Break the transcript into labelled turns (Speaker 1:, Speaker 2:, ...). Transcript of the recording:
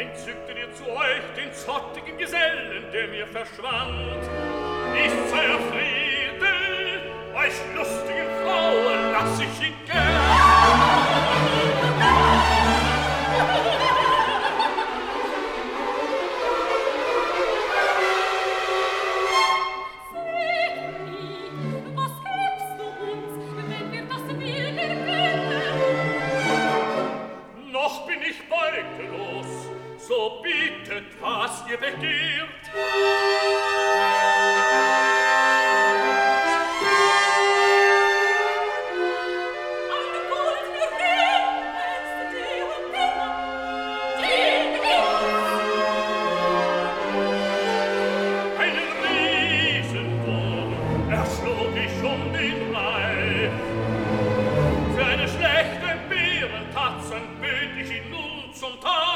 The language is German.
Speaker 1: entzückte dir zu euch den zottigen Gesellen, der mir verschwand. Ist euer Friede, euch lustigen Frauen lass ich ihn noch bin ich beutelos, so bittet, was ihr begehrt. Einen Riesenwurm erschlug ich um den Leib. Für eine schlechte Bärentatzen böt ich ihn nun zum Tag.